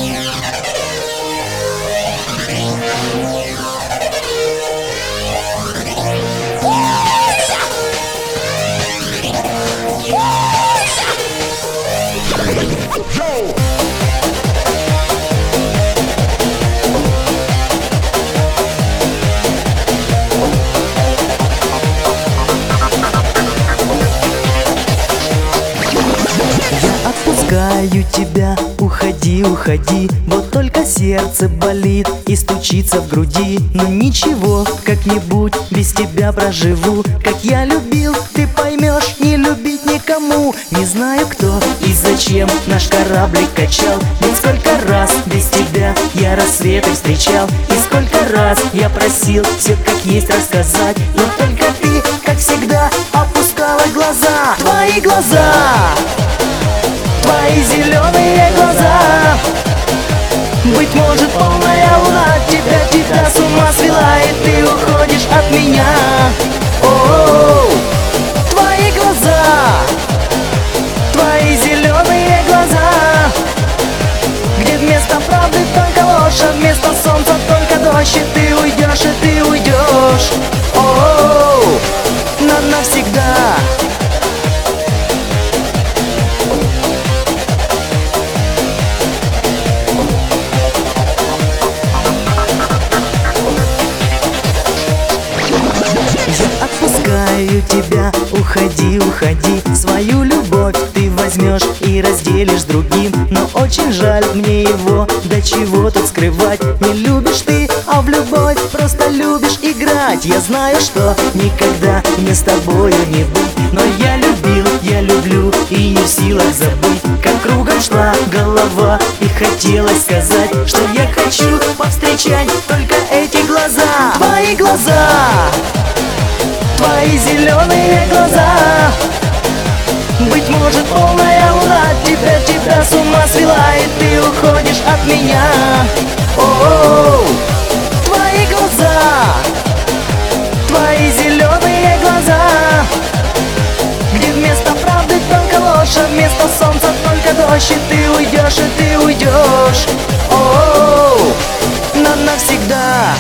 Отпускаю тебя, уходи, уходи. Вот только сердце болит и стучится в груди. Но ничего, как-нибудь без тебя проживу. Как я любил, ты поймешь, не любить никому. Не знаю, кто и зачем наш кораблик качал. Ведь сколько раз без тебя я рассветы встречал. И сколько раз я просил все как есть рассказать. Но только ты, как всегда, опускала глаза. Твои глаза, твои зеленые глаза. Быть может, полная луна тебя с ума свела, и ты уходишь от меня. О-о-о, твои глаза, твои зеленые глаза, где вместо правды только ложь, а вместо солнца только дождь. И ты уйдешь, и ты уйдешь. О-о-о, навсегда. Отпускаю тебя, уходи, уходи. Свою любовь ты возьмешь и разделишь с другим. Но очень жаль мне его, до чего тут скрывать. Не любишь ты, а в любовь просто любишь играть. Я знаю, что никогда мне с тобою не быть, но я любил, я люблю и не в силах забыть. Как кругом шла голова, и хотелось сказать, что я хочу повстречать только эти глаза. Твои глаза, твои зеленые глаза. Быть может, полная луна тебя с ума свела, и ты уходишь от меня. О-о-о, твои глаза, твои зеленые глаза, где вместо правды только ложь, а вместо солнца только дождь. И ты уйдешь, и ты уйдешь. О-о-о, навсегда.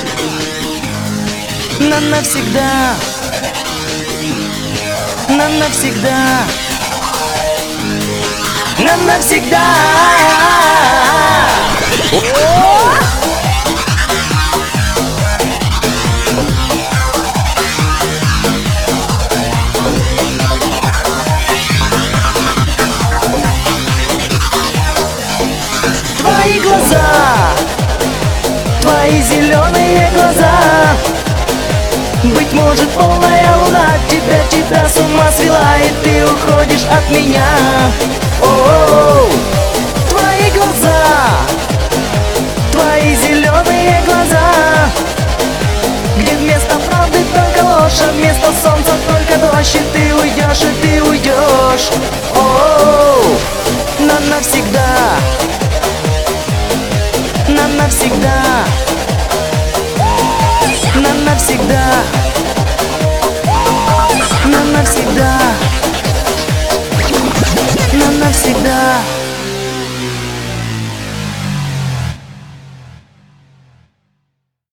Навсегда, навсегда, навсегда. Твои глаза, твои зеленые глаза, быть может, полная луна тебя с ума свела, и ты уходишь от меня. О-о-о, твои глаза, твои зеленые глаза, где вместо правды только ложь, а вместо солнца только дождь. И ты уйдешь, и ты уйдешь. О-о-о, навсегда, навсегда, навсегда.